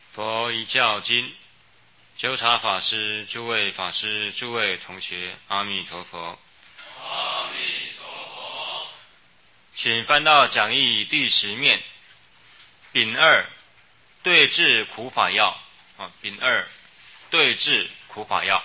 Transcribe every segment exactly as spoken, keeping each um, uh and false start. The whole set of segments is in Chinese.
佛一教经，纠察法师、诸位法师、诸位同学，阿弥陀佛。 阿弥陀佛。 请翻到讲义第十面，丙二对治苦法要啊，丙二对治苦法要。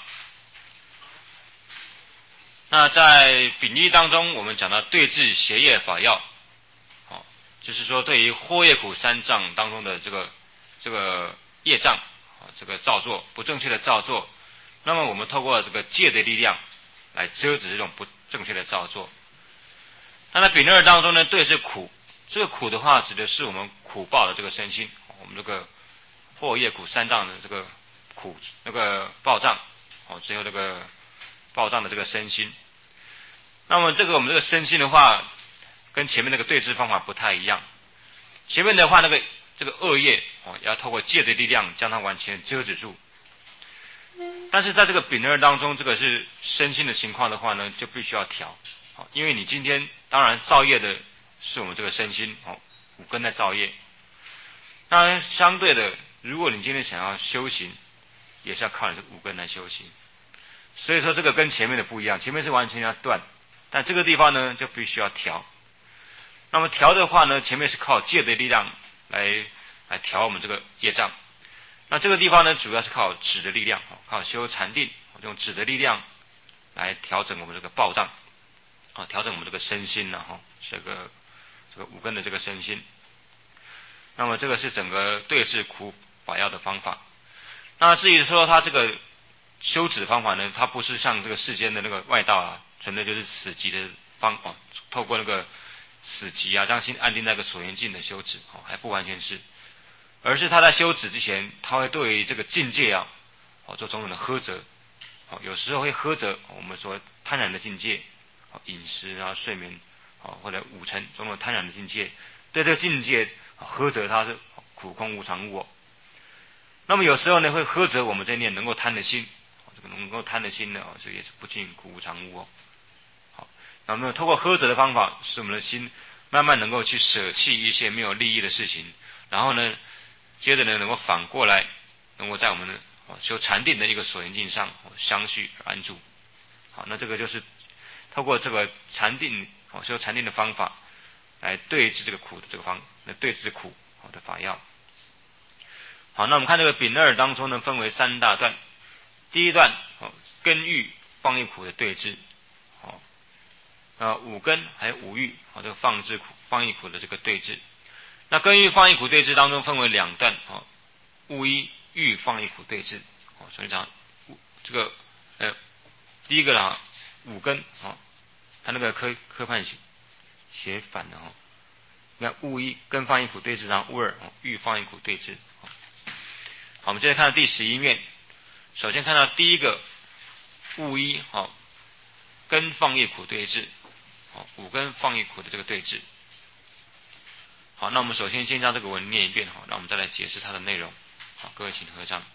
那在丙一当中，我们讲到对治邪业法要，啊，就是说对于惑业苦三障当中的这个这个业障啊，这个造作不正确的造作，那么我们透过这个戒的力量来遮止这种不正确的造作。那在丙二当中呢，对治苦，这个苦的话指的是我们苦报的这个身心，我们这个惑业苦三障的这个苦那个报障，哦，最后这个报障的这个身心。那么这个我们这个身心的话，跟前面那个对治方法不太一样。前面的话那个这个恶业哦，要透过戒的力量将它完全遮止住。但是在这个丙二当中，这个是身心的情况的话呢，就必须要调。因为你今天当然造业的是我们这个身心哦，五根在造业。当然相对的，如果你今天想要修行，也是要靠你这五根来修行。所以说这个跟前面的不一样，前面是完全要断，但这个地方呢就必须要调。那么调的话呢，前面是靠戒的力量来来调我们这个业障，那这个地方呢主要是靠止的力量，靠修禅定，用止的力量来调整我们这个报障，啊，调整我们这个身心呢，哈，这个这个五根的这个身心。那么这个是整个对治苦法要的方法。那至于说它这个修止方法呢，它不是像这个世间的那个外道啊，纯粹就是死寂的方哦，透过那个死寂啊，让心安定在个所缘境的修止，哦，还不完全是，而是他在修止之前，他会对于这个境界啊，哦，做种种的呵责，哦，有时候会呵责我们说贪婪的境界，哦，饮食啊、睡眠，哦，或者五尘种种贪婪的境界，对这个境界呵责它是苦空无常物哦。那么有时候呢，会呵责我们这念能够贪的心，这个能够贪的心呢，哦，这也是不尽苦无常物哦。好，那么透过呵责的方法，使我们的心慢慢能够去舍弃一些没有利益的事情，然后呢，接着呢，能够反过来，能够在我们的修禅定的一个所缘境上相续而安住。好，那这个就是透过这个禅定，修禅定的方法，来对治这个苦的这个方，来对治苦的法要。好，那我们看这个丙二当中呢，分为三大段。第一段，哦，根欲放逸苦的对治，哦，呃，五根还有五欲，哦，这个放置苦、放逸苦的这个对治。那根欲放逸苦对治当中分为两段，哦，物一欲放逸苦对治，哦，所以讲这个呃，第一个啦，五根，哦，它那个科科判写写反了，哦，你看物一根放逸苦对治，然后物二，哦，欲放逸苦对治。好，我们接着看到第十一面。首先看到第一个物一，好，根放逸苦对治，好，五根放逸苦的这个对治。好，那我们首先先将这个文念一遍，好，那我们再来解释它的内容。好，各位请合掌。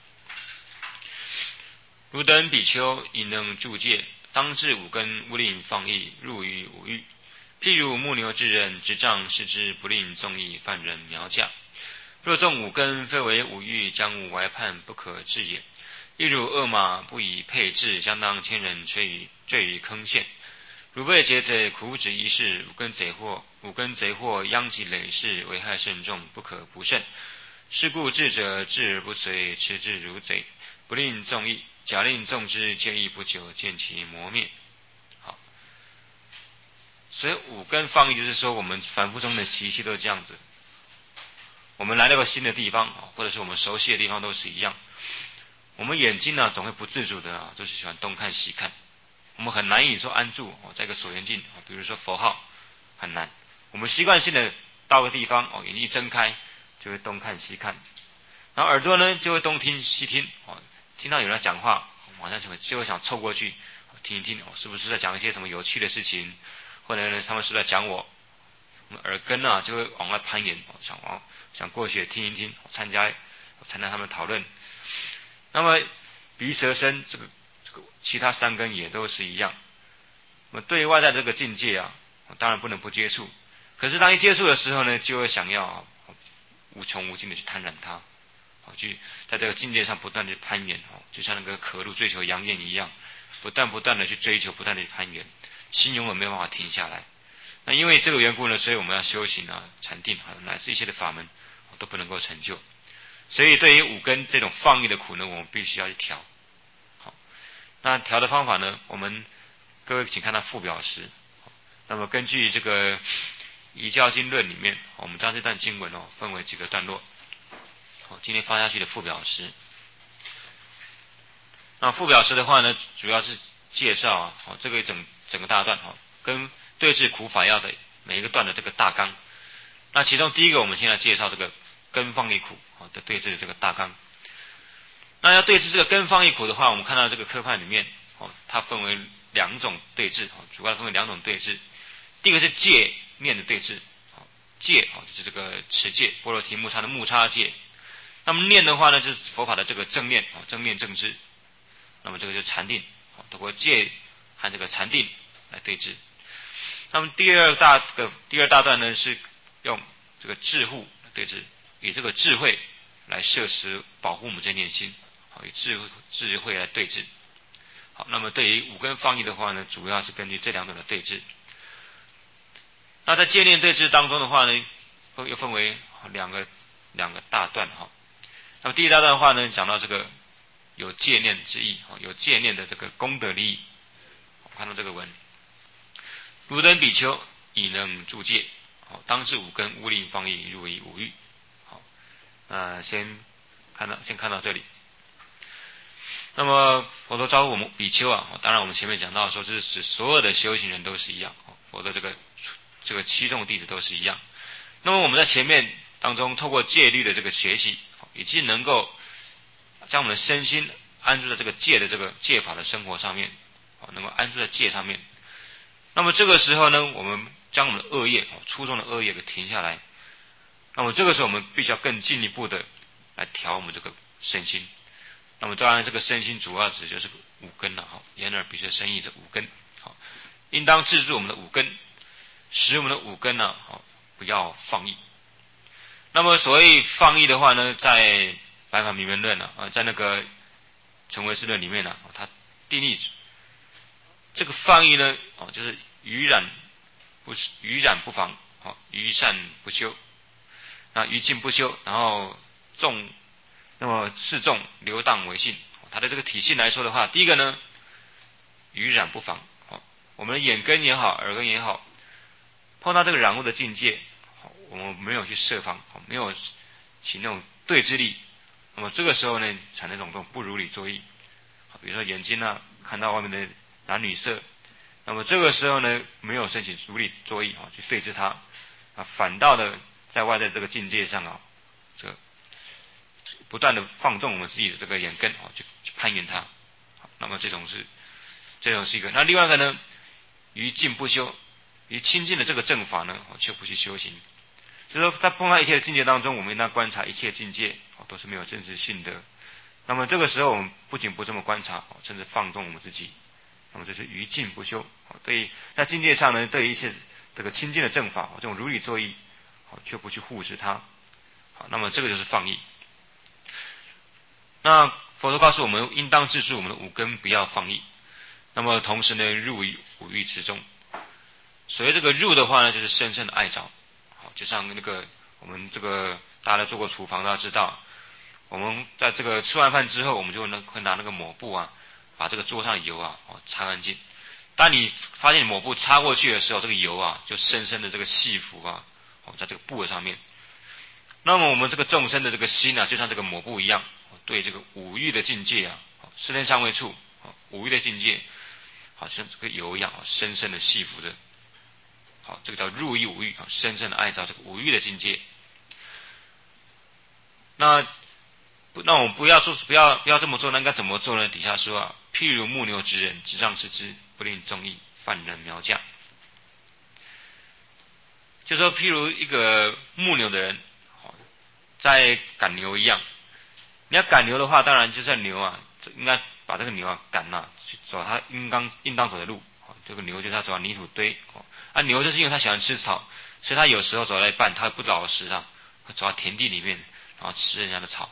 汝等比丘应能住戒，当治五根，勿令放逸，入于五欲。譬如牧牛之人，执杖视之，不令纵逸，犯人苗驾。若纵五根，非为五欲，将无外叛，不可治也。亦如恶马，不以配治，相当千人坠于坠于坑陷。汝辈劫贼，苦止一事，五根贼祸，五根贼祸殃及累世，危害甚重，不可不慎。是故智者智而不随，持之如贼，不令纵逸，假令纵之，见逸不久，见其磨灭。好，所以五根放逸就是说，我们凡夫中的习气都是这样子。我们来到个新的地方，或者是我们熟悉的地方，都是一样。我们眼睛呢，总会不自主的啊，就是喜欢东看西看。我们很难以说安住哦，在一个所缘境，比如说佛号很难。我们习惯性的到个地方哦，眼睛一睁开就会东看西看，然后耳朵呢就会东听西听哦，听到有人讲话，马上就会就会想凑过去听一听哦，是不是在讲一些什么有趣的事情，或者呢他们是在讲我。我们耳根啊就会往外攀岩，想往想过去听一听，参加参加他们讨论。那么鼻舌身这个这个其他三根也都是一样。那么对外在这个境界啊，当然不能不接触。可是当一接触的时候呢，就会想要无穷无尽的去贪婪它， 去在这个境界上不断的攀岩，就像那个渴路追求阳焰一样，不断不断的去追求，不断的去攀岩，心永远没有办法停下来。那因为这个缘故呢，所以我们要修行啊、禅定啊，乃至一切的法门都不能够成就。所以对于五根这种放逸的苦呢，我们必须要去调。好，那调的方法呢，我们各位请看到附表十。那么根据这个《遗教经论》里面，我们将这段经文哦分为几个段落。好，今天发下去的附表十。那附表十的话呢，主要是介绍啊，哦这个整整个大段哈，跟对治苦法要的每一个段的这个大纲。那其中第一个，我们现在介绍这个根放逸苦的对治的这个大纲。那要对治这个根放逸苦的话，我们看到这个科判里面哦，它分为两种对治，主要分为两种对治。第一个是戒念的对治，戒就是这个持戒，般若提木叉的木叉戒。那么念的话呢，就是佛法的这个正念，正念正知。那么这个就是禅定，通过戒和这个禅定来对治。那么第二大这个第二大段呢，是用这个智护来对治，以这个智慧来摄持保护我们这念心，好，以智智慧来对治。好，那么对于五根放逸的话呢，主要是根据这两种的对治。那在戒念对治当中的话呢，又分为两个两个大段哈。那么第一大段的话呢，讲到这个有戒念之意，有戒念的这个功德利益。看到这个文，汝等比丘以能住戒，好，当至五根无令放逸，入于五欲。好，那先看到先看到这里。那么佛陀招呼我们比丘啊，当然我们前面讲到说，这是指所有的修行人都是一样，佛的这个这个七众弟子都是一样。那么我们在前面当中透过戒律的这个学习，已经能够将我们的身心安住在这个戒的这个戒法的生活上面，能够安住在戒上面。那么这个时候呢，我们将我们的恶业粗重的恶业给停下来。那么这个时候我们必须要更进一步的来调我们这个身心。那么当然这个身心主要指就是五根了，好，眼耳鼻舌身意这五根，好，应当制住我们的五根，使我们的五根呢，好，不要放逸。那么所谓放逸的话呢，在白法明门论呢，啊，在那个成唯识论里面呢，它定义这个放逸呢，哦，就是于染不于染不防，好，于善不修，那于静不修，然后众，那么示众流荡为性。它的这个体系来说的话，第一个呢，于染不防，好，我们的眼根也好，耳根也好，碰到这个染物的境界，我们没有去设防，没有起那种对治力，那么这个时候呢，产生一种这种不如理作意。比如说眼睛啊，看到外面的男女色，那么这个时候呢，没有升起如理作意啊，去对治它啊，反倒的在外在这个境界上啊，这个不断的放纵我们自己的这个眼根啊，去去攀援它。那么这种是这种是一个。那另外一个呢，于静不修，于清净的这个正法呢，却不去修行。所以说，在碰到一切的境界当中，我们应当观察一切境界都是没有真实性的。那么这个时候，我们不仅不这么观察，甚至放纵我们自己。那么这是于静不修。对于在境界上呢，对于一些这个清净的正法，这种如理作意，却不去护持它。好，那么这个就是放逸。那佛陀告诉我们，应当制住我们的五根，不要放逸。那么同时呢，入于五欲之中。所谓这个入的话呢，就是深深的爱着。好，就像那个我们这个大家做过厨房，大家知道，我们在这个吃完饭之后，我们就能会拿那个抹布啊，把这个桌上的油啊擦干净。当你发现你抹布擦过去的时候，这个油啊就深深的这个细浮啊，在这个布上面。那么我们这个众生的这个心啊，就像这个抹布一样，对这个五欲的境界啊，四天三味处，五欲的境界，好像这个油一样，深深的细浮着。好，这个叫入于五欲，深深的爱着这个五欲的境界。那那我们不要做，不要不要这么做，那应该怎么做呢？底下说啊，譬如木牛之人，执杖持之，不令众议，犯人苗架。就说譬如一个牧牛的人，在赶牛一样。你要赶牛的话，当然就是牛啊，应该把这个牛啊赶啊，走它应当应当走的路。这个牛就是要走到泥土堆，啊，牛就是因为它喜欢吃草，所以它有时候走到一半，它不老实啊，会走到田地里面，然后吃人家的草。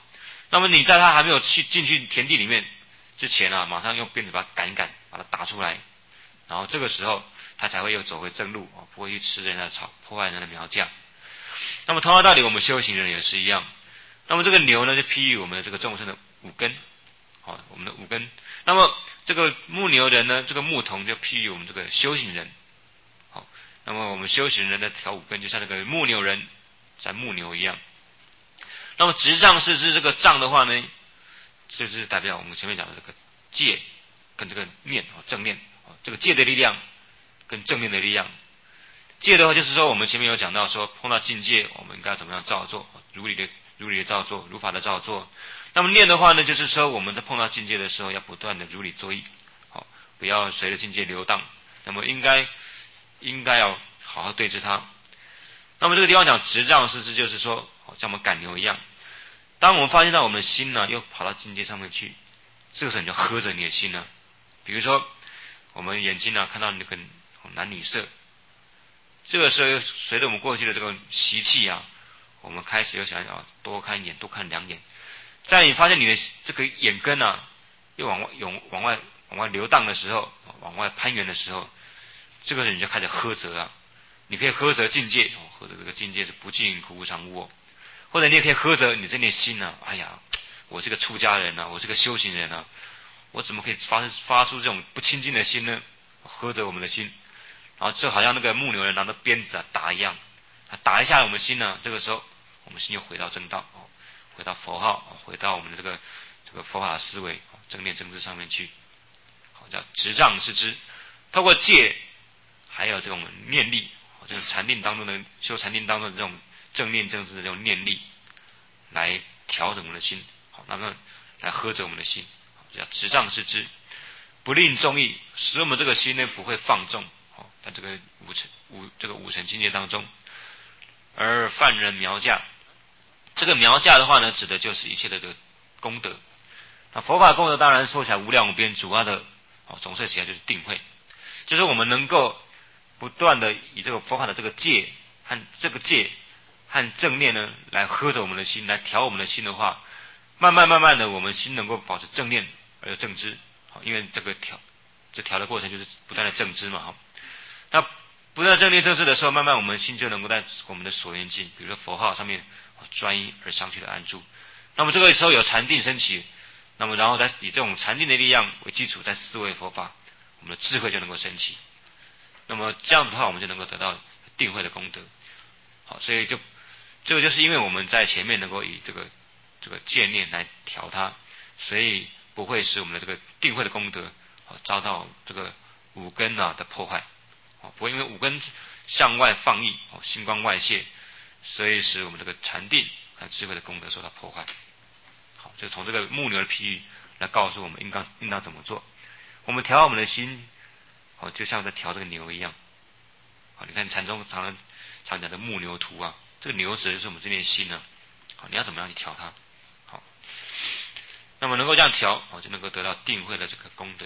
那么你在他还没有去进去田地里面之前啊，马上用鞭子把他赶一赶，把他打出来，然后这个时候他才会又走回正路，不会去吃人家的草，破坏人家的苗架。那么同样道理，我们修行人也是一样。那么这个牛呢，就譬喻我们的这个众生的五根，好，我们的五根。那么这个牧牛人呢，这个牧童就譬喻我们这个修行人，好，那么我们修行人的调五根，就像这个牧牛人在牧牛一样。那么执杖是指这个杖的话呢，这就是代表我们前面讲的这个戒跟这个念正念，这个戒的力量跟正念的力量。戒的话就是说，我们前面有讲到说，碰到境界我们应该怎么样照做，如理的如理的照做，如法的照做。那么念的话呢，就是说我们在碰到境界的时候，要不断的如理作意，好，不要随着境界流荡。那么应该应该要好好对治它。那么这个地方讲执杖是指就是说，像我们赶牛一样，当我们发现到我们的心呢又跑到境界上面去，这个时候你就喝着你的心呢。比如说我们眼睛呢看到那个男女色，这个时候随着我们过去的这个习气啊，我们开始又想要多看一眼，多看两眼。在你发现你的这个眼根啊又往外往往外往外流荡的时候，往外攀援的时候，这个时候你就开始呵责啊。你可以呵责境界，呵责这个境界是不净苦无常无我，或者你也可以呵责你这念心啊，哎呀，我是个出家人啊，我是个修行人啊，我怎么可以发发出这种不清净的心呢？呵责我们的心，然后就好像那个牧牛人拿着鞭子啊打一样，打一下我们心呢，这个时候我们心又回到正道，回到佛号，回到我们的这个这个佛法的思维正念正知上面去，好，叫执杖是知，透过戒还有这种念力，这个禅定当中的修禅定当中的这种正念正知的这种念力，来调整我们的心，好，那么来呵责我们的心，叫执杖是知，不令众意，使我们这个心呢不会放纵，好，在这个五尘五这个五尘境界当中，而犯人苗架，这个苗架的话呢，指的就是一切的这个功德。那佛法功德当然说起来无量无边，主要的哦总摄起来就是定慧，就是我们能够不断的以这个佛法的这个戒和这个戒和正念呢，来呵着我们的心，来调我们的心的话，慢慢慢慢的，我们心能够保持正念而正知，好，因为这个调这调的过程就是不断的正知嘛，好，那不断正念正知的时候，慢慢我们心就能够在我们的所缘境，比如说佛号上面专一而上去的安住。那么这个时候有禅定升起，那么然后再以这种禅定的力量为基础，在思维佛法，我们的智慧就能够升起。那么这样子的话，我们就能够得到定慧的功德。好，所以就这个就是因为我们在前面能够以这个这个戒念来调它，所以不会使我们的这个定慧的功德遭到这个五根啊的破坏。不会因为五根向外放逸，星光外泄，所以使我们这个禅定和智慧的功德受到破坏。好，就从这个牧牛的譬喻来告诉我们应当应当怎么做。我们调我们的心，好，就像在调这个牛一样。好，你看禅宗常常常讲的牧牛图啊，这个牛指的就是我们这念心呢。好，你要怎么样去调它？好，那么能够这样调，好，就能够得到定慧的这个功德。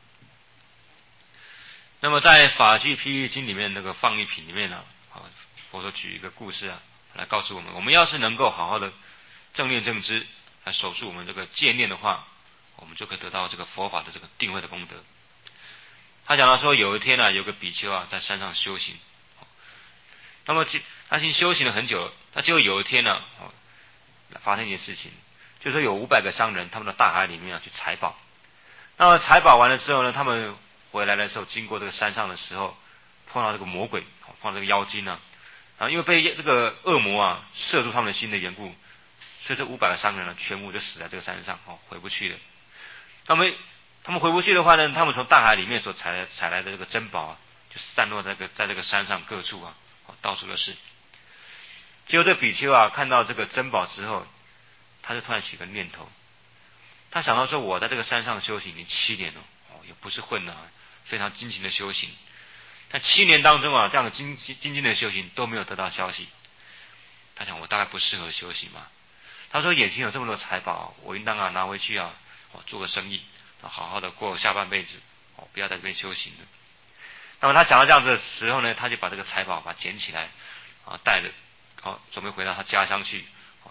那么在法句譬喻经里面那个放逸品里面呢，啊，佛说举一个故事啊，来告诉我们，我们要是能够好好的正念正知，来守住我们这个戒念的话，我们就可以得到这个佛法的这个定慧的功德。他讲到说，有一天啊，有个比丘啊，在山上修行，那么他已经修行了很久了，他结果有一天呢，发生一件事情，就是有五百个商人，他们到大海里面啊去采宝。那么采宝完了之后呢，他们回来的时候，经过这个山上的时候，碰到这个魔鬼，碰到这个妖精呢，啊，因为被这个恶魔啊摄住他们的心的缘故，所以这五百个商人呢，全部就死在这个山上，哦，回不去了。那么他们回不去的话呢，他们从大海里面所采来采来的这个珍宝啊，就散落在这个在这个山上各处啊，到处都是。结果这比丘啊，看到这个珍宝之后，他就突然起个念头，他想到说，我在这个山上修行已经七年了，哦，也不是混的，非常精勤的修行。但七年当中啊，这样的精精进的修行都没有得到消息。他想，我大概不适合修行嘛。他说，眼前有这么多财宝，我应当啊拿回去啊，哦，做个生意，好好的过下半辈子，哦，不要在这边修行了。那么他想到这样子的时候呢，他就把这个财宝把它捡起来，啊，带着，哦，准备回到他家乡去，哦，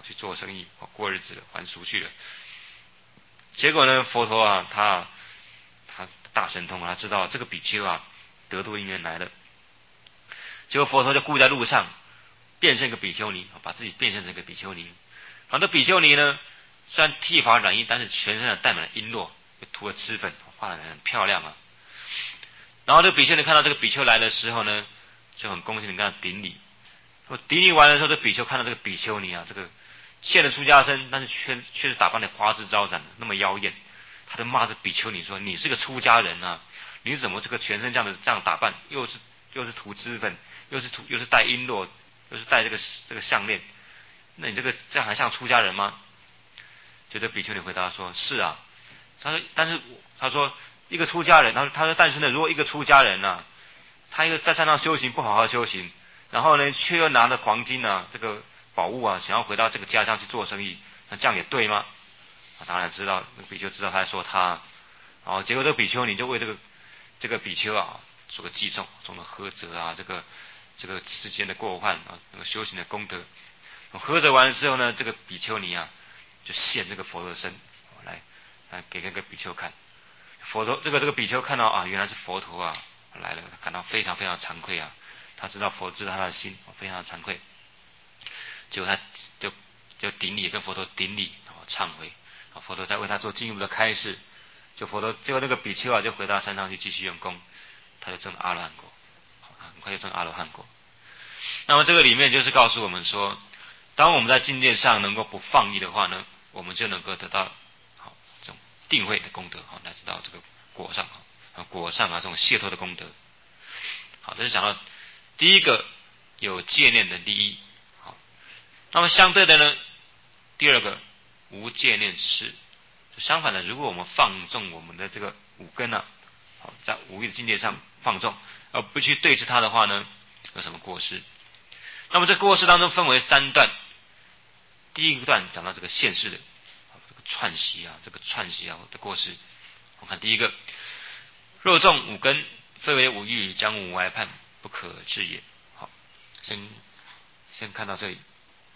去做生意，过日子了，还俗去了。结果呢，佛陀啊，他他大神通，他知道这个比丘啊得度因缘来了。结果佛陀就故意在路上变成一个比丘尼，把自己变成这个比丘尼。然后这比丘尼呢，虽然剃发染衣，但是全身带满了璎珞，涂了脂粉，画得很漂亮啊。然后这个比丘尼看到这个比丘来的时候呢，就很恭敬地跟他顶礼。说顶礼完的时候，这比丘看到这个比丘尼啊，这个现了出家身，但是却却是打扮的花枝招展的，那么妖艳，他就骂这比丘尼说：“你是个出家人啊，你怎么这个全身这样的这样打扮，又是又是涂脂粉，又是涂又是戴璎珞，又是戴这个这个项链，那你这个这样还像出家人吗？”就这比丘尼回答说：“是啊。”他说：“但是他说一个出家人，他说他说但是呢，如果一个出家人啊，他一个在山上修行不好好修行。”然后呢，却又拿着黄金啊，这个宝物啊，想要回到这个家乡去做生意，那这样也对吗？啊，当然知道，那个比丘知道他在说他，然后结果这个比丘尼就为这个这个比丘啊做个记诵，做了呵责啊，这个这个世间的过患啊，那个修行的功德。呵责完了之后呢，这个比丘尼啊就现这个佛的身来来给那个比丘看。佛陀这个这个比丘看到啊，原来是佛陀啊来了，感到非常非常惭愧啊。他知道佛知道他的心，非常惭愧，结果他就就顶礼，跟佛陀顶礼，忏悔，佛陀再为他做进一步的开示。就佛陀结果那个比丘啊，就回到山上去继续用功，他就证了阿罗汉果，很快就证阿罗汉果。那么这个里面就是告诉我们说，当我们在境界上能够不放逸的话呢，我们就能够得到好这种定慧的功德，好来知道这个果上啊果上啊这种解脱的功德。好，这是讲到第一个有戒念的利益。好，那么相对的呢，第二个无戒念事。相反的，如果我们放纵我们的这个五根啊，好在无欲的境界上放纵，而不去对治它的话呢，有什么过失？那么这过失当中分为三段。第一个段讲到这个现世的这个串习啊，这个串习啊的过失。我看第一个，若纵五根，非为五欲，将无外判，不可治也。好，先先看到这里。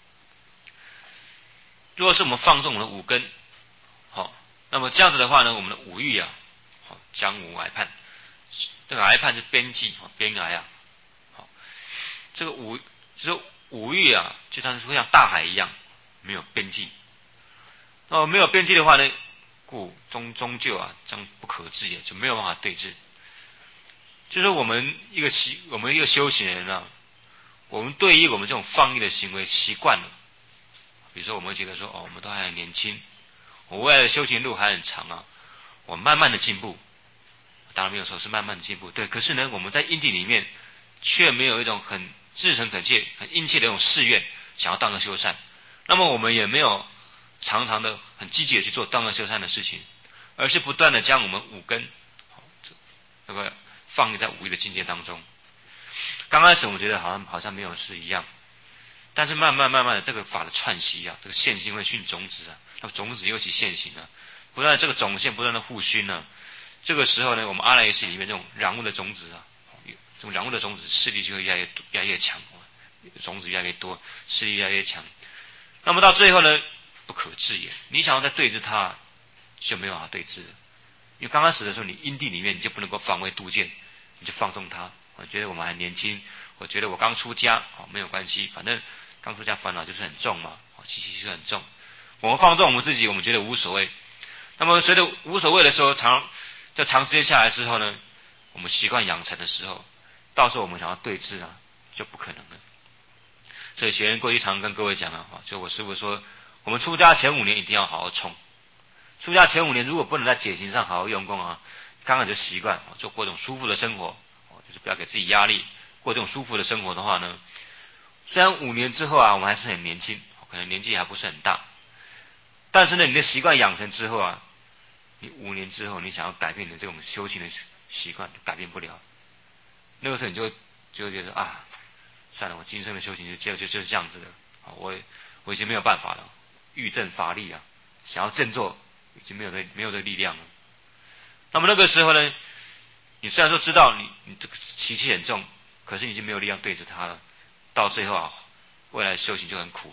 如果是我们放纵我们的五根，好，那么这样子的话呢，我们的五欲啊，好将无外判。这个癌判是边际，边癌啊。好，这个五就是五欲啊，就像是会像大海一样，没有边际。那么没有边际的话呢，故终终究啊，将不可治也，就没有办法对治。就是我们一个习，我们一个修行人啊，我们对于我们这种放逸的行为习惯了，比如说我们会觉得说，哦，我们都还很年轻，我未来的修行路还很长啊，我慢慢的进步，当然没有说是慢慢的进步，对。可是呢，我们在因地里面却没有一种很至诚恳切、很殷切的一种誓愿，想要断恶修善。那么我们也没有常常的很积极的去做断恶修善的事情，而是不断的将我们五根，这个放在五欲的境界当中。刚开始我们觉得好像好像没有事一样，但是慢慢慢慢的这个法的串习啊，这个现行会熏种子啊，那么种子又起现行啊，不断的这个种线不断的互熏呢、啊，这个时候呢，我们阿赖耶识里面这种染污的种子啊，这种染污的种子势力就会越来越越来越强，种子越来越多，势力越来越强。那么到最后呢，不可治也。你想要再对治它，就没有办法对治了。因为刚开始的时候，你因地里面你就不能够防微杜渐，你就放纵它。我觉得我们还年轻，我觉得我刚出家，没有关系，反正刚出家烦恼就是很重嘛，习气就是很重。我们放纵我们自己，我们觉得无所谓。那么随着无所谓的时候，长在长时间下来之后呢，我们习惯养成的时候，到时候我们想要对治啊，就不可能了。所以学员过去常跟各位讲啊，就我师父说，我们出家前五年一定要好好冲。出家前五年如果不能在解行上好好用功啊，刚刚就习惯就过这种舒服的生活，就是不要给自己压力，过这种舒服的生活的话呢，虽然五年之后啊，我们还是很年轻，可能年纪还不是很大，但是呢，你的习惯养成之后啊，你五年之后，你想要改变你的这种修行的习惯，改变不了。那个时候你就就会觉得啊，算了，我今生的修行就就就就是这样子的，我我已经没有办法了，欲振乏力啊，想要振作已经没有这没有这力量了。那么那个时候呢，你虽然说知道你你这个习气很重，可是你已经没有力量对治它了，到最后啊，未来修行就很苦了，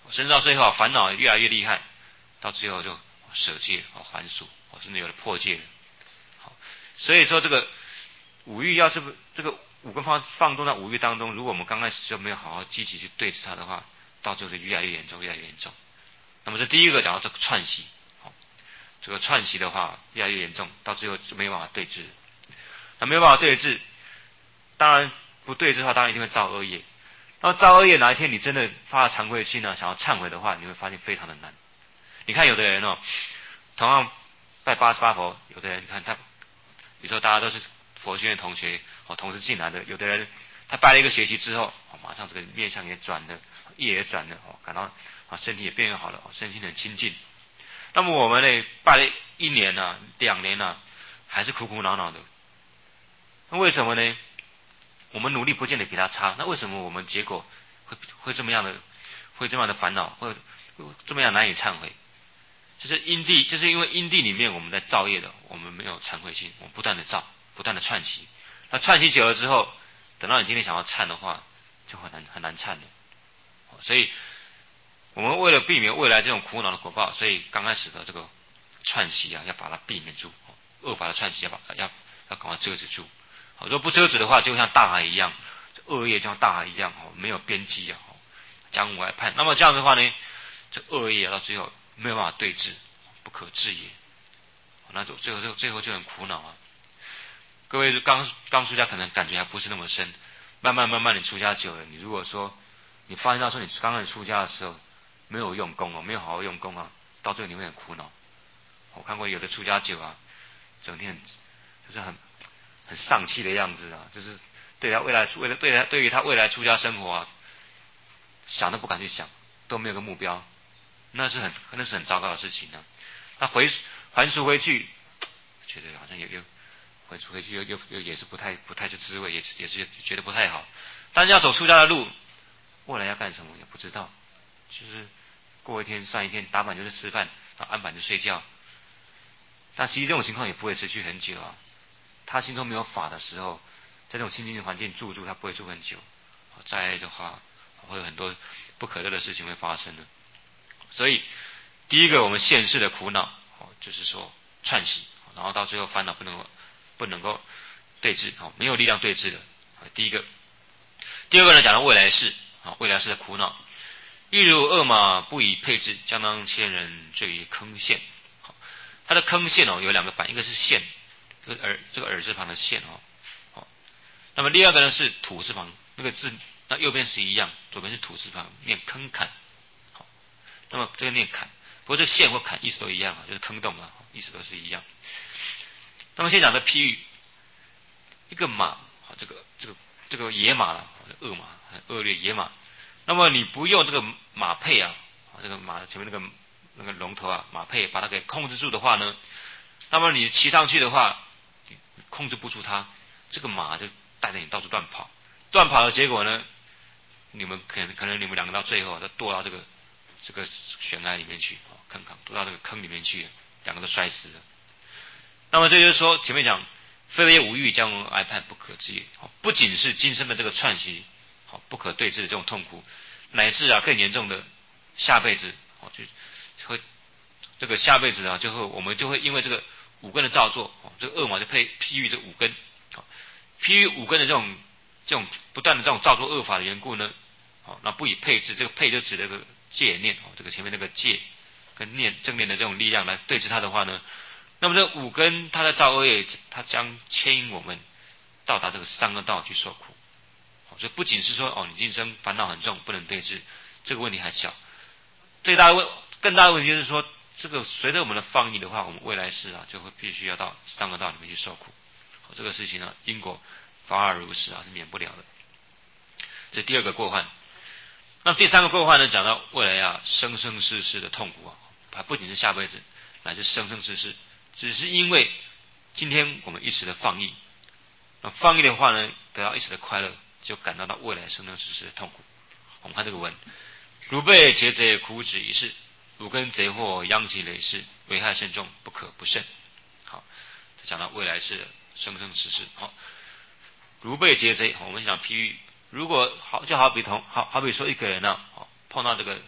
甚至到最后烦恼越来越厉害，到最后就舍戒还俗，甚至有了破戒了。好，所以说这个五欲要是这个五根放放纵在五欲当中，如果我们刚开始就没有好好积极去对治它的话，到最后就越来越严重，越来越严重。那么这第一个讲到这个串习，好，这个串习的话越来越严重，到最后就没有办法对治。那没有办法对治，当然不对治的话，当然一定会造恶业。那么造恶业哪一天你真的发了惭愧心呢，想要忏悔的话，你会发现非常的难。你看有的人哦，同样拜八十八佛，有的人看他，比如说大家都是佛学院同学哦，同时进来的，有的人他拜了一个学期之后，哦，马上这个面相也转了，业也转了，哦，感到啊身体也变好了，哦，身心很清净。那么我们呢，拜了一年呢、啊，两年呢、啊，还是苦苦恼恼的。那为什么呢？我们努力不见得比他差，那为什么我们结果会会这么样的，会这么样的烦恼，会这么样难以忏悔？就是因地，就是因为因地里面我们在造业的，我们没有忏悔心，我们不断的造，不断的串习。那串习久了之后，等到你今天想要忏的话，就很难很难忏了。所以，我们为了避免未来这种苦恼的果报，所以刚开始的这个串习啊，要把它避免住，恶法的串习要把要要赶快遮止住。如果不遮止的话，就像大海一样，恶业就像大海一样，没有边际啊，江湖来判。那么这样的话呢，这恶业到最后没有办法对治，不可治也。那就最后就最后就很苦恼啊。各位刚刚出家可能感觉还不是那么深，慢慢慢慢你出家久了，你如果说你发现到说你刚开始出家的时候没有用功哦，没有好好用功啊，到最后你会很苦恼。我看过有的出家久啊，整天就是很很丧气的样子啊，就是对他未来为了对他对于他未来出家生活啊，想都不敢去想，都没有个目标，那是很那是很糟糕的事情呢、啊。他回还俗回去，觉得好像有有还俗回去又又又也是不太不太是滋味，也是也是觉得不太好。但是要走出家的路，未来要干什么也不知道，就是过一天算一天，打板就是吃饭，安板就睡觉。但其实这种情况也不会持续很久啊。他心中没有法的时候，在这种清净的环境住住，他不会住很久。再来的话，会有很多不可乐的事情会发生的。所以，第一个我们现世的苦恼，就是说串习，然后到最后烦恼不能够不能够对治，没有力量对治的。第一个，第二个呢，讲到未来世，未来世的苦恼，欲如恶马不以配置，将当千人坠于坑陷。它的坑陷哦有两个版，一个是陷，这个耳这个耳字旁的陷哦，哦，那么第二个呢是土字旁，那个字那右边是一样，左边是土字旁，念坑坎，好，那么这个念坎，不过这陷或坎意思都一样啊，就是坑洞啊，意思都是一样。那么先讲的譬喻，一个马，好，这个这个这个野马了，恶马，很恶劣野马，那么你不用这个马配啊，这个马前面那个。那个龙头啊，马配把它给控制住的话呢，那么你骑上去的话，你控制不住它，这个马就带着你到处乱跑，乱跑的结果呢，你们可能可能你们两个到最后都堕到这个这个悬崖里面去，坑坑堕到这个坑里面去，两个都摔死了。那么这就是说，前面讲非为无欲将来判不可治也，不仅是今生的这个串习，好不可对治的这种痛苦，乃至啊更严重的下辈子，好就。会这个下辈子啊，就会我们就会因为这个五根的造作，这个恶马就配譬喻这五根，譬喻五根的这种这种不断的这种造作恶法的缘故呢，那不以配置，这个配就指这个戒念，这个前面那个戒跟念正念的这种力量来对治它的话呢，那么这五根它的造恶业，它将牵引我们到达这个三恶道去受苦。所以不仅是说哦，你今生烦恼很重，不能对治，这个问题还小，最大的问。更大的问题就是说，这个随着我们的放逸的话，我们未来世啊，就会必须要到三恶道里面去受苦。好，这个事情呢，因果法尔如是啊，是免不了的。这第二个过患。那么第三个过患呢，讲到未来啊，生生世世的痛苦啊，它不仅是下辈子，乃至生生世世，只是因为今天我们一时的放逸，那放逸的话呢，得到一时的快乐，就感到到未来生生世世的痛苦。我们看这个文，如被劫贼苦止一事。五根贼祸殃及累世，危害甚重，不可不慎。好，讲到未来世的生生世世。好，如被劫贼，我们讲譬喻，如果好就好比同好好比说一个人呢、啊，碰到这个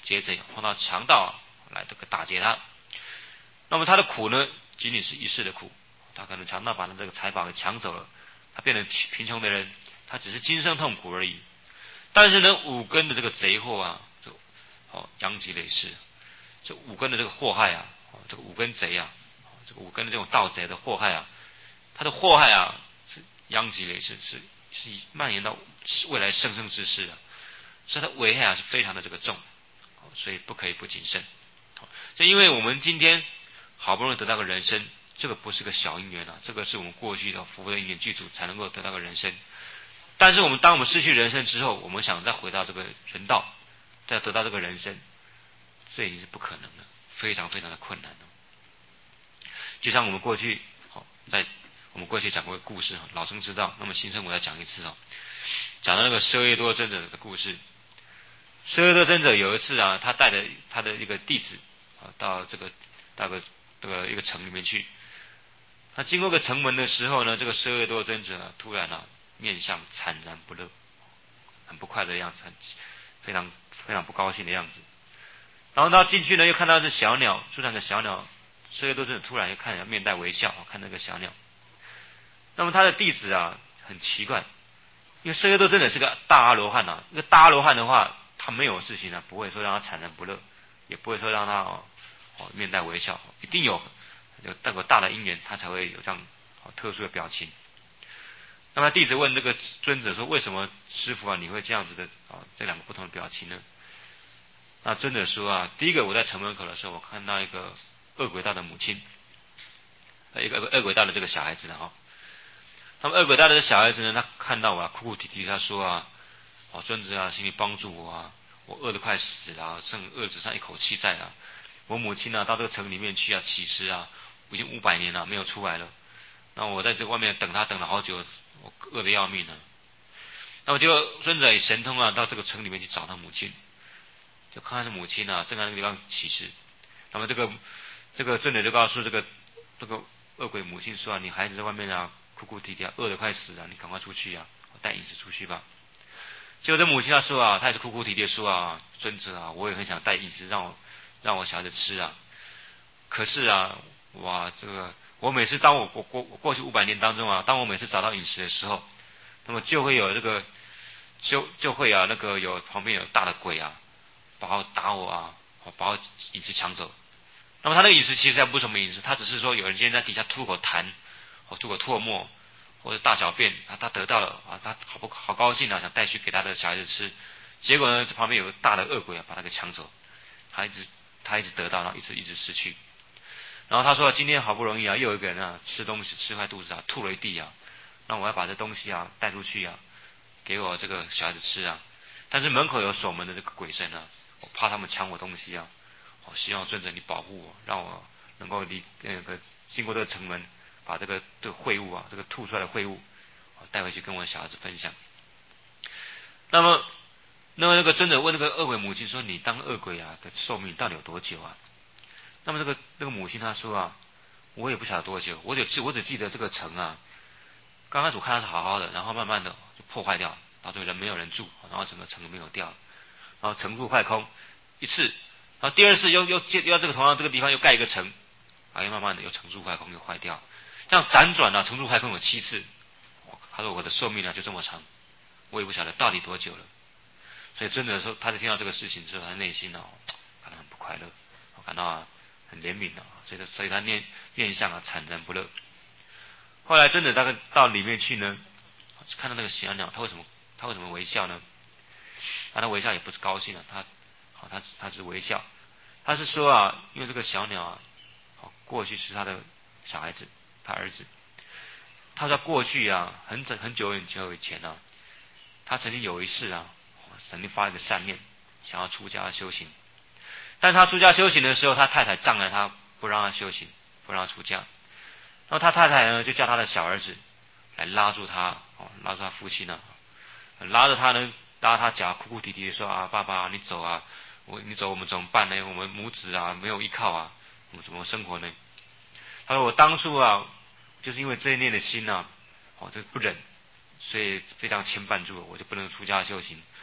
劫贼碰到强盗啊来这个打劫他。那么他的苦呢，仅仅是一世的苦，他可能强盗把他这个财宝给抢走了，他变成贫穷的人，他只是今生痛苦而已。但是呢，五根的这个贼祸啊，就哦殃及累世。这五根的这个祸害啊，哦这个五根贼啊，这个五根的这种盗贼的祸害啊，他的祸害啊是殃及累世，是是蔓延到未来生生之世啊，所以它危害啊是非常的这个重，所以不可以不谨慎。就因为我们今天好不容易得到个人生，这个不是个小因缘啊，这个是我们过去的福德因缘具足才能够得到个人生。但是我们当我们失去人生之后，我们想再回到这个人道，再得到这个人生，这已经是不可能的，非常非常的困难的。就像我们过去，好，在我们过去讲过个故事，老生知道。那么新生我再讲一次哦，讲到那个奢耶多尊者的故事。奢耶多尊者有一次啊，他带着他的一个弟子啊，到这个到个这个一个城里面去。他经过个城门的时候呢，这个奢耶多尊者、啊、突然啊，面相惨然不乐，很不快乐的样子，很非常非常不高兴的样子。然后他进去呢，又看到这小鸟，树上的小鸟，奢耶多尊者突然又看面带微笑，看那个小鸟。那么他的弟子啊，很奇怪，因为奢耶多尊者是个大阿罗汉啊，一个大阿罗汉的话，他没有事情啊，不会说让他惨然不乐，也不会说让他哦哦面带微笑，一定有有带个大的因缘，他才会有这样哦特殊的表情。那么弟子问这个尊者说：“为什么师父啊，你会这样子的啊、哦、这两个不同的表情呢？”那尊者说啊，第一个我在城门口的时候，我看到一个恶鬼道的母亲，一个恶鬼道的这个小孩子的哈、哦。那么恶鬼道的小孩子呢，他看到我啊哭哭啼啼，他说啊，哦尊者啊，请你帮助我啊，我饿得快死了，剩饿只剩一口气在啊。我母亲呢、啊、到这个城里面去啊乞食啊，已经五百年了没有出来了。那我在这外面等他等了好久，我饿得要命了。那么结果尊者以神通啊，到这个城里面去找他母亲，就看他母亲啊正在那个地方乞食。那么这个这个尊者就告诉这个这个恶鬼母亲说啊，你孩子在外面啊哭哭啼啼啊，饿得快死了，你赶快出去啊，我带饮食出去吧。结果这母亲她说啊，她也是哭哭啼啼说啊，尊者啊，我也很想带饮食让我让我小孩子吃啊，可是啊，哇，这个我每次当我过过过去五百年当中啊，当我每次找到饮食的时候，那么就会有这个就就会啊那个有旁边有大的鬼啊，把我打我啊，把我饮食抢走。那么他那个饮食其实还不是什么饮食，他只是说有人今天在底下吐口痰，或吐口唾沫，或者大小便，他他得到了啊，他好不好高兴啊，想带去给他的小孩子吃。结果呢，这旁边有个大的恶鬼啊，把他给抢走，他一直他一直得到，然后一直一直失去。然后他说今天好不容易啊，又有一个人啊吃东西吃坏肚子啊，吐了一地啊，那我要把这东西啊带出去啊，给我这个小孩子吃啊。但是门口有守门的这个鬼神啊，我怕他们抢我东西啊。我希望尊者你保护我，让我能够离那个经过这个城门，把这个这个秽物啊，这个吐出来的秽物，带回去跟我小孩子分享。那么，那么那个尊者问那个恶鬼母亲说：“你当恶鬼啊的寿命到底有多久啊？”那么这个那个母亲她说啊：“我也不晓得多久，我只我只记得这个城啊，刚开始我看它是好好的，然后慢慢的就破坏掉，到最后人没有人住，然后整个城没有掉，然后城住坏空一次。”然后第二次又又又要这个同样这个地方又盖一个城，啊，又慢慢的又城住坏空又坏掉，这样辗转啊，城住坏空有七次。他说我的寿命呢就这么长，我也不晓得到底多久了。所以尊者说，他在听到这个事情之后，他内心呢、啊、感到很不快乐，感到、啊、很怜悯啊，所以所以他面面相啊惨然不乐。后来尊者大概到里面去呢，看到那个小鸟，他为什么他为什么微笑呢？他的微笑也不是高兴啊，他。好，他他是微笑，他是说啊，因为这个小鸟啊，好，过去是他的小孩子，他儿子。他说过去啊，很很很久很久以前啊，他曾经有一世啊，曾经发一个善念，想要出家修行。但他出家修行的时候，他太太障碍他，不让他修行，不让他出家。然后他太太呢，就叫他的小儿子来拉住他，哦，拉住他父亲呢、啊，拉着他呢，拉他脚，哭哭啼啼的说啊，爸爸，你走啊。我你走我们怎么办呢？我们母子啊没有依靠啊，我们怎么生活呢？他说我当初啊就是因为这一念的心啊，哦这不忍，所以非常牵绊住我，我就不能出家修行。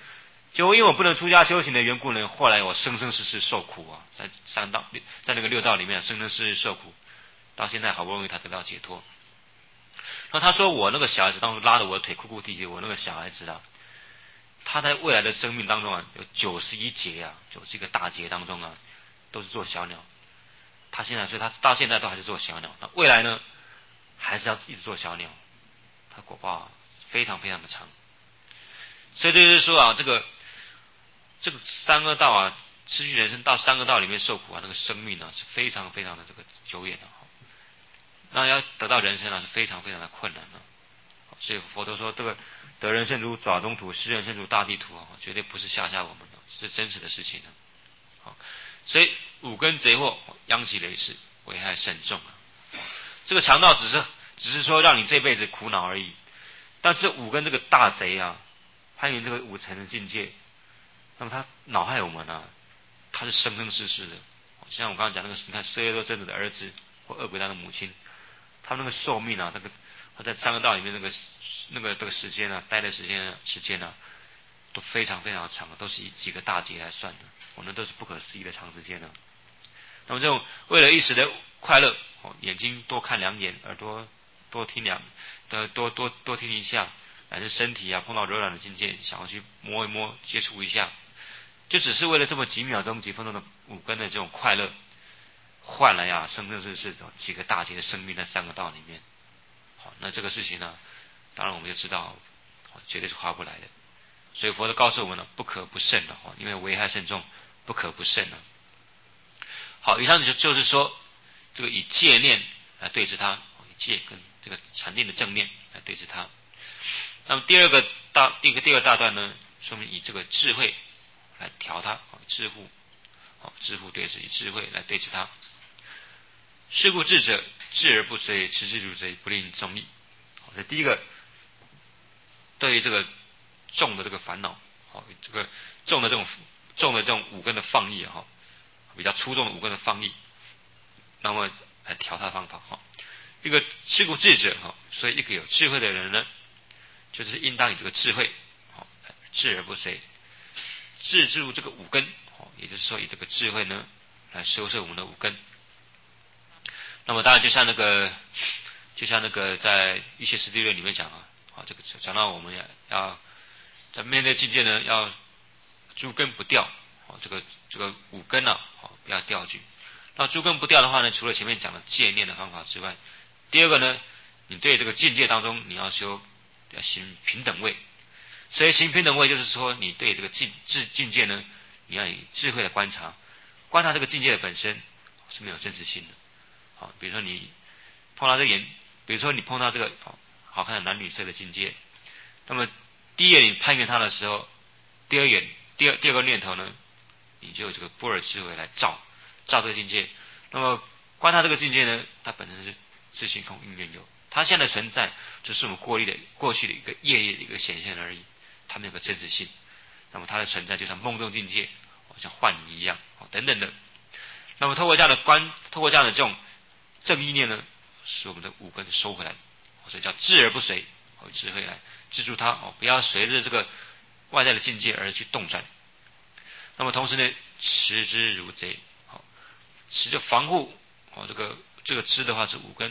就因为我不能出家修行的缘故呢，后来我生生世世受苦啊，在三道，在那个六道里面生生世世受苦，到现在好不容易他得到解脱。然后他说我那个小孩子当初拉着我的腿哭哭啼啼，我那个小孩子啊，他在未来的生命当中啊，有九十一劫啊，九十一个大劫当中啊，都是做小鸟。他现在，所以他到现在都还是做小鸟，那未来呢，还是要一直做小鸟，他果报啊非常非常的长。所以这就是说啊，这个这个三恶道啊，失去人生到三恶道里面受苦啊，那个生命啊是非常非常的这个久远的，那要得到人生啊是非常非常的困难的。所以佛陀说，这个得人生如爪中土，失人生如大地土啊，绝对不是吓吓我们的，是真实的事情的。好，所以五根贼祸殃及雷世，危害甚重啊。这个强盗只是只是说让你这辈子苦恼而已，但是五根这个大贼啊，攀缘这个五层的境界，那么他恼害我们啊，他是生生世世的。像我刚刚讲那个，你看舍耶多真子的儿子或恶鬼他的母亲，他们那个寿命啊，那个他在三恶道里面那个那个这个时间啊，待的时间时间啊，都非常非常长，都是以几个大劫来算的，我们都是不可思议的长时间的。那么这种为了一时的快乐，眼睛多看两眼，耳朵多听两，多多多多听一下，乃至身体啊碰到柔软的境界，想要去摸一摸、接触一下，就只是为了这么几秒钟、几分钟的五根的这种快乐，换来呀生生世世几个大劫的生命在三个道里面。好，那这个事情呢，当然我们就知道，绝对是划不来的。所以佛陀告诉我们呢，不可不慎的，因为危害甚重，不可不慎的。好，以上就就是说，这个以戒念来对治它，以戒跟这个禅定的正念来对治它。那么第二个大第一个第二大段呢，说明以这个智慧来调它，智慧，好，智慧对治，以智慧来对治它。是故智者，智而不随，持之如贼，不令众议。好，这第一个，对于这个重的这个烦恼，好，这个重的这种重的这种五根的放逸哈，比较粗重的五根的放逸，那么来调它方法哈。一个是故智者哈，所以一个有智慧的人呢，就是应当以这个智慧，好，智而不随，智之入这个五根，好，也就是说以这个智慧呢来收摄我们的五根。那么当然就像那个，就像那个在《一切实地论》里面讲啊，好，这个讲到我们要要在面对境界呢，要诸根不掉，好，这个这个五根啊，好，不要掉举。那诸根不掉的话呢，除了前面讲的戒念的方法之外，第二个呢，你对这个境界当中你要修，要行平等位。所以行平等位就是说，你对这个境智境界呢，你要以智慧的观察，观察这个境界的本身是没有真实性的。好，比如说你碰到这个眼，比如说你碰到这个好看的男女色的境界，那么第一眼你攀缘它的时候，第二眼第二第二个念头呢，你就有这个般若智慧来照照这个境界。那么观察这个境界呢，它本身是自性空因缘有，它现在存在就是我们过滤的过去的一个业力的一个显现而已，它没有个真实性。那么它的存在就像梦中境界，像幻影一样，等等的。那么透过这样的观，透过这样的这种正意念呢，使我们的五根收回来，所以叫智而不随，以智慧来制住它，不要随着这个外在的境界而去动转。那么同时呢，持之如贼，好，持就防护，哦，这个这个知的话是五根，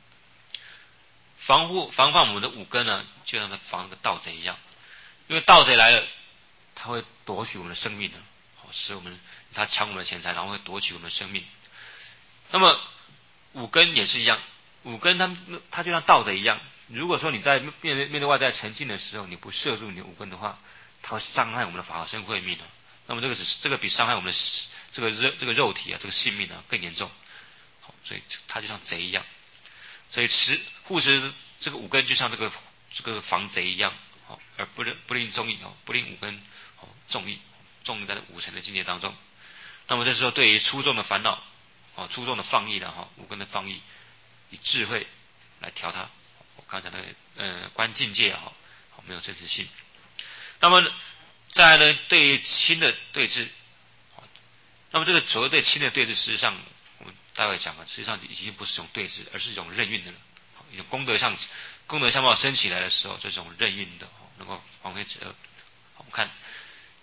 防护防范我们的五根呢，就像它防那个盗贼一样，因为盗贼来了，他会夺取我们的生命的，好，使我们他抢我们的钱财，然后会夺取我们的生命。那么五根也是一样，五根它它就像盗贼一样。如果说你在面对面对外在沉静的时候，你不摄住你的五根的话，它会伤害我们的法身慧命的。那么这个是这个比伤害我们的这个肉这个肉体啊，这个性命啊更严重。好，所以它就像贼一样。所以持护持这个五根就像这个这个防贼一样，好，而不不令众议，不令五根众议，众在五尘的境界当中。那么这时候对于粗重的烦恼，哦，粗重的放逸的哈，五根的放逸，以智慧来调它。我刚才的呃观境界哈，好，没有真实性。那么再来呢，对于轻的对治，那么这个所谓对轻的对治，实际上我们待会讲了，实际上已经不是一种对治，而是一种任运的了。一种功德上功德相貌升起来的时候，这种任运的能够防非止恶。我们看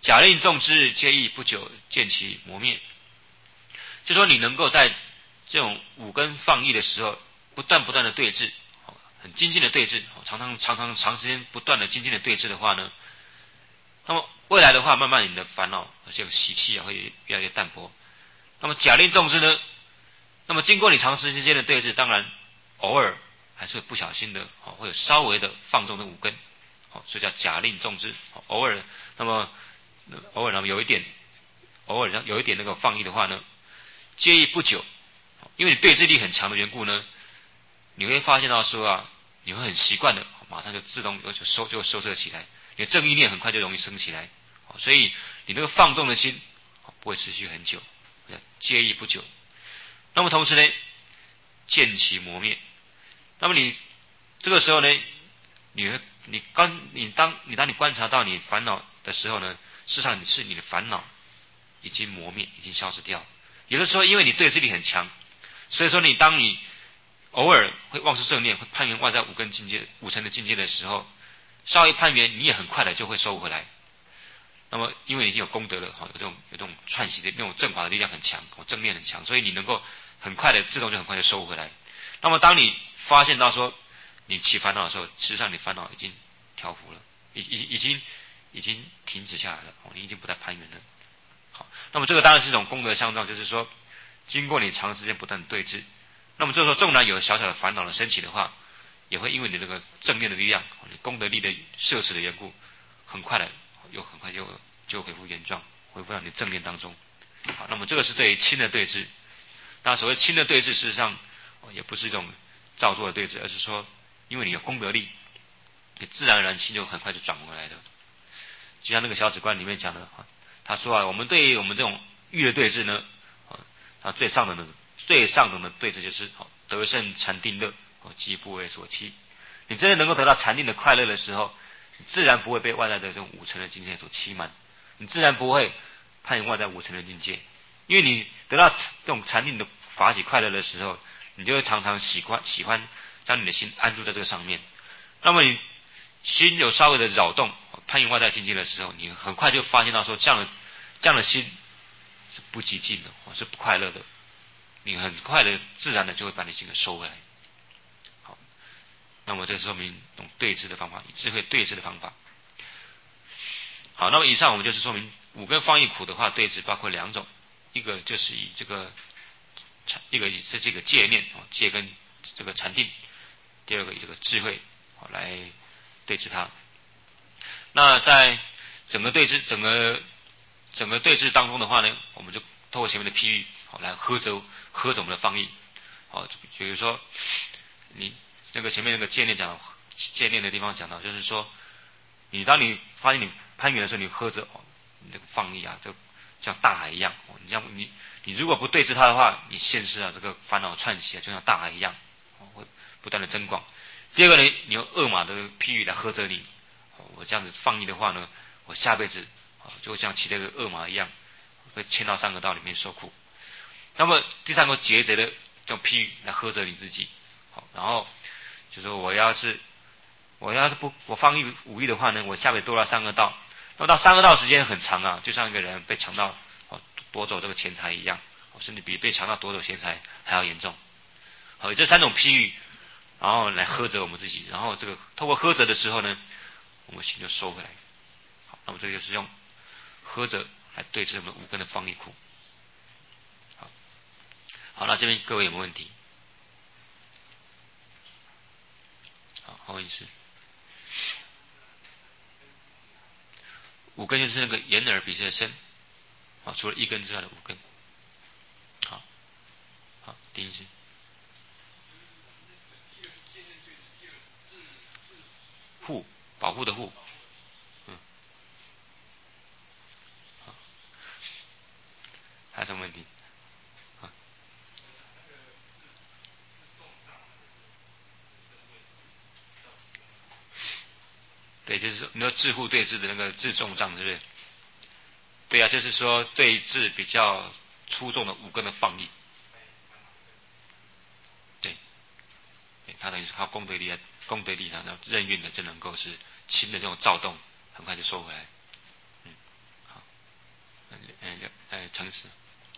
假令众之，皆亦不久见其磨灭。就说你能够在这种五根放逸的时候，不断不断的对峙，很精进的对峙，常常常常长时间不断的精进的对峙的话呢，那么未来的话，慢慢你的烦恼而且习气啊会越来越淡薄。那么假令众之呢，那么经过你长时间的对峙，当然偶尔还是会不小心的，会有稍微的放纵的五根，所以叫假令众之。偶尔，那么偶尔那么有一点，偶尔有一点那个放逸的话呢，皆亦不久，因为你对峙力很强的缘故呢，你会发现到说啊，你会很习惯的，马上就自动就收就收摄起来，你的正意念很快就容易升起来，所以你那个放纵的心不会持续很久，皆亦不久。那么同时呢，见其磨灭。那么你这个时候呢，你你刚你当你当你观察到你烦恼的时候呢，事实上你是你的烦恼已经磨灭，已经消失掉。有的时候因为你对峙力很强，所以说你当你偶尔会忘失正念，会攀缘外在五根境界、五层的境界的时候，稍微攀缘，你也很快的就会收回来。那么因为已经有功德了，有这种有这种串习的那种正法的力量很强，正念很强，所以你能够很快的自动就很快就收回来。那么当你发现到说你起烦恼的时候，事实上你烦恼已经调伏了，已已已经已经停止下来了，你已经不再攀缘了。好，那么这个当然是一种功德相状，就是说经过你长时间不断的对峙，那么这时候纵然有小小的烦恼的升起的话，也会因为你那个正面的力量，你功德力的摄持的缘故，很快的又很快就就恢复原状，恢复到你正念当中。好，那么这个是对于轻的对峙。当然所谓轻的对峙，事实上也不是一种造作的对峙，而是说因为你有功德力，你自然而然心就很快就转回来的。就像那个小止观里面讲的，他说啊，我们对于我们这种欲的对峙呢，啊最上等的最上等的对峙就是得胜禅定乐，即不为所欺。你真的能够得到禅定的快乐的时候，你自然不会被外在的这种五层的境界所欺瞒，你自然不会攀缘外在五层的境界，因为你得到这种禅定的法喜快乐的时候，你就会常常喜欢喜欢将你的心安住在这个上面。那么你心有稍微的扰动，攀缘外在境界的时候，你很快就发现到说这样的这样的心是不寂静的，是不快乐的，你很快的自然的就会把你心给收回来。好，那么这说明一种对峙的方法，以智慧对峙的方法。好，那么以上我们就是说明五根放逸苦的话，对峙包括两种，一个就是以这个一个是这个戒念戒跟这个禅定，第二个以这个智慧来对峙它。那在整个对峙整个整个对峙当中的话呢，我们就透过前面的譬喻来呵责呵责我们的放逸。好，比如说你那个前面那个戒念讲戒念的地方讲到，就是说你当你发现你攀缘的时候，你呵责你这个放逸啊，就像大海一样，你像你你如果不对峙它的话，你现世啊这个烦恼串起啊，就像大海一样，会不断的增广。第二个呢，你用恶马的譬喻来呵责你，我这样子放逸的话呢，我下辈子就会像骑这个恶马一样，会牵到三恶道里面受苦。那么第三个劫贼的这种譬喻来呵责你自己，好，然后就说我要是我要是不我放逸无益的话呢，我下辈子堕到三恶道。那么到三恶道时间很长啊，就像一个人被强盗夺走这个钱财一样，甚至比被强盗夺走钱财还要严重。好，这三种譬喻，然后来呵责我们自己，然后这个透过呵责的时候呢，我们心就收回来。好，那么这就是用呵责来对治我们五根的放逸苦。好，好，那这边各位有没有问题？好，好意思。五根就是那个眼耳鼻舌身，好，除了一根之外的五根。好，好，第一是护，保护的护。嗯，好，还有什么问题？啊，对，就是说你说智护对治的那个智重障，是不是？对啊，就是说对治比较出众的五根的放逸。对，对，他等于是靠功德力来功德力，然后任运的就能够是轻的这种躁动，很快就收回来。嗯，好。 嗯，哎，诚实。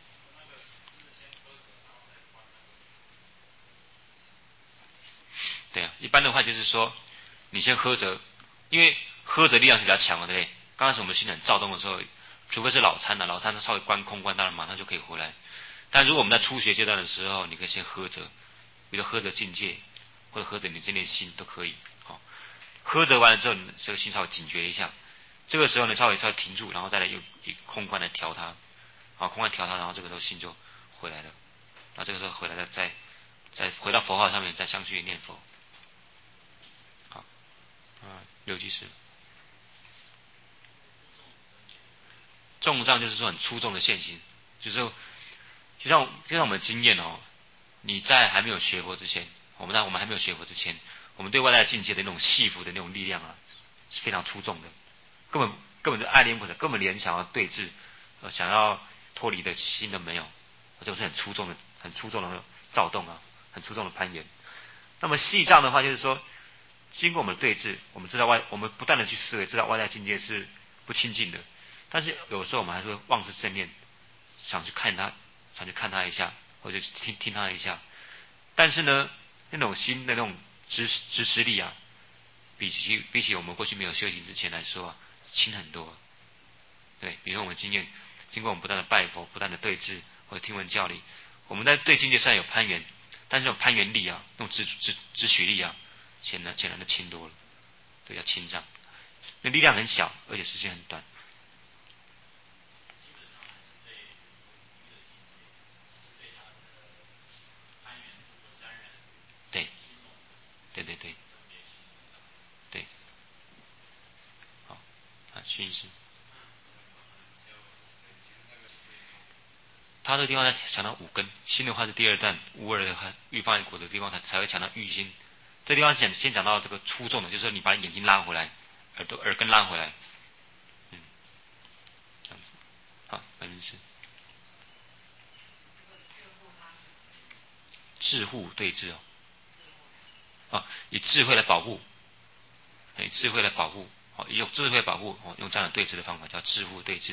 对啊，一般的话就是说，你先喝着，因为喝着力量是比较强的，对不对？刚开始我们心很躁动的时候，除非是老参的、啊，老参它稍微关空关，当然马上就可以回来。但如果我们在初学阶段的时候，你可以先喝着，比如喝着境界，或者喝着你这念心都可以。好，喝着完了之后，你这个心稍微警觉一下，这个时候呢稍微稍微停住，然后再来用以空观来调它，好，空观调它，然后这个时候心就回来了，然后这个时候回来了再再回到佛号上面，再相续念佛。好，啊，六句是。重障就是说很粗重的现行，就是说就像就像我们的经验哦，你在还没有学佛之前，我们在我们还没有学佛之前，我们对外在境界的那种系服的那种力量啊，是非常粗重的，根本根本就爱恋不得，根本连想要对峙、呃、想要脱离的心都没有，这就是很粗重的、很粗重的躁动啊，很粗重的攀岩。那么细障的话，就是说，经过我们的对峙，我们知道外，我们不断的去思维，知道外在境界是不清净的，但是有时候我们还是会妄自正念，想去看他，想去看他一下，或者听听他一下。但是呢，那种心的那种支支持力啊，比起比起我们过去没有修行之前来说啊，轻很多。对，比如我们经验，经过我们不断的拜佛、不断的对峙或者听闻教理，我们在对境界上有攀缘，但是这种攀缘力啊，那种支支支取力啊，显然显然的轻多了，对，要轻障。那力量很小，而且时间很短。对，对对对，对，好，啊，熏是。他这个地方在强调五根，心的话是第二段，无二的话欲放一果的地方才才会强调欲心。这地方是讲先讲到这个粗重的，就是说你把眼睛拉回来，耳朵耳根拉回来，嗯，这样子。好，百分之四。智护对峙哦，啊，以智慧来保护，以智慧来保护，哦，用智慧保护，哦，用这样的对峙的方法叫智护对峙。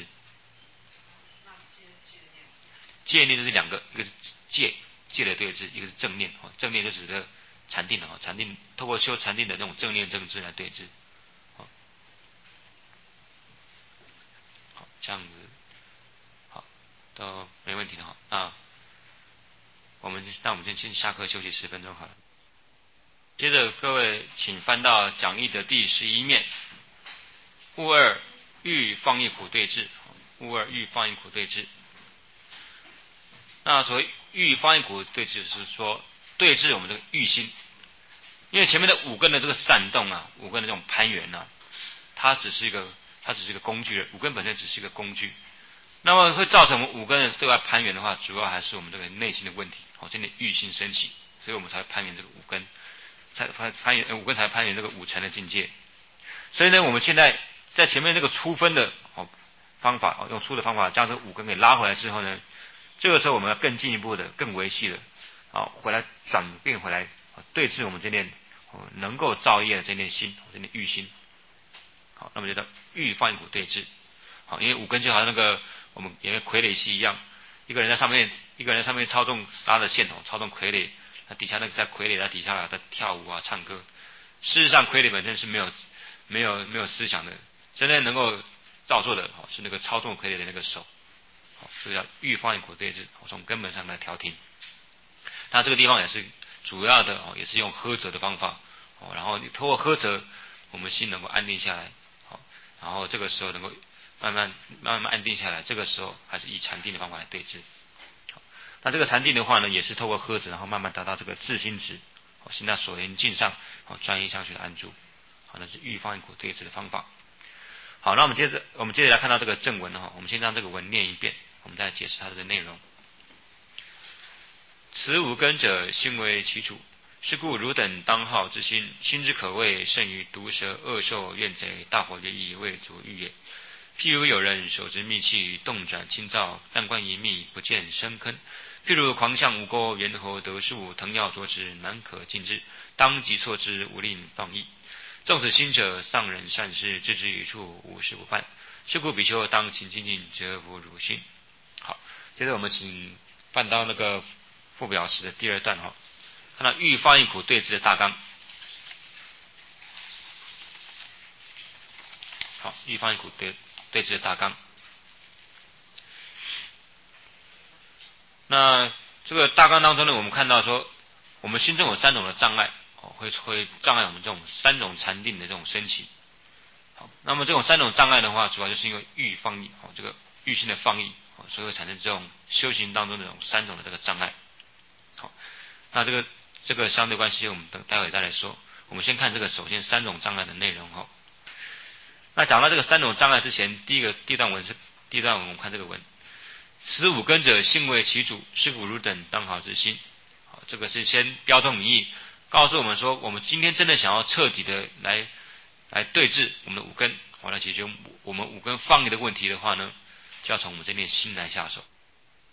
戒念就是两个，一个是戒戒的对峙，一个是正念，哦，正念就指的禅定了，哦，禅定透过修禅定的那种正念正知来对峙，好，好，这样子，好，都没问题的哈。那我们那我们先先下课休息十分钟好了。接着各位请翻到讲义的第十一面，物二欲放逸苦对峙，物二欲放逸苦对峙。那所谓欲放逸苦对峙，就是说对峙我们这个欲心，因为前面的五根的这个煽动啊，五根的这种攀缘啊，它只是一个它只是一个工具，五根本身只是一个工具。那么会造成我们五根的对外攀缘的话，主要还是我们这个内心的问题，哦，这里欲心升起，所以我们才会攀缘这个五根。才攀攀缘五根才攀缘这个五尘的境界，所以呢，我们现在在前面那个粗分的哦方法哦，用粗的方法将这五根给拉回来之后呢，这个时候我们要更进一步的、更维系的啊，回来转变回来，对治我们这念哦能够造业的这念心，这念欲心。好，那么就叫欲放逸苦对治。好，因为五根就好像那个我们演傀儡戏一样，一个人在上面，一个人在上面操纵拉着线头，操纵傀儡。那底下那个在傀儡在底下在跳舞啊唱歌，事实上傀儡本身是没有没有没有思想的，真正能够照做的是那个操纵傀儡的那个手，所以叫欲放逸苦对治，从根本上来调停。那这个地方也是主要的，也是用喝着的方法，然后通过喝着，我们心能够安定下来，然后这个时候能够慢慢慢慢安定下来，这个时候还是以禅定的方法来对治。那这个禅定的话呢，也是透过喝止，然后慢慢达到这个自心止，心在所缘境上，专一相续的安住，好，那是欲放逸苦对治的方法。好，那我们接着我们接着来看到这个正文哈，我们先让这个文念一遍，我们再解释它的内容。此五根者，心为其主，是故汝等当好之心，心之可畏，胜于毒蛇、恶兽、怨贼、大火烈焰，未足欲也。譬如有人手执密器，动转清照，但观一密，不见深坑。譬如狂象无钩，猿猴得树，藤要捉之，难可尽之，当即错之，无令放逸。纵此心者，丧人善事，置之于处，无事不办。 修苦比丘当勤精进，折伏如心。好，接着我们请翻到那个附表时的第二段哈，看到欲放逸苦对治的大纲。好，欲放逸苦对对治的大纲。那这个大纲当中呢，我们看到说，我们心中有三种的障碍，哦，会会障碍我们这种三种禅定的这种升起。好，那么这种三种障碍的话，主要就是因为欲放逸，哦，这个欲心的放逸，哦，所以会产生这种修行当中的这种三种的这个障碍。好，那这个这个相对关系我们等待会再来说。我们先看这个首先三种障碍的内容哈。那讲到这个三种障碍之前，第一个第一段文是第一段文，我们看这个文。此五根者，性为其主，是故汝等当好之心。好，这个是先标中民意，告诉我们说，我们今天真的想要彻底的来来对治我们的五根，好来解决我们五根放逸的问题的话呢，就要从我们这边心来下手。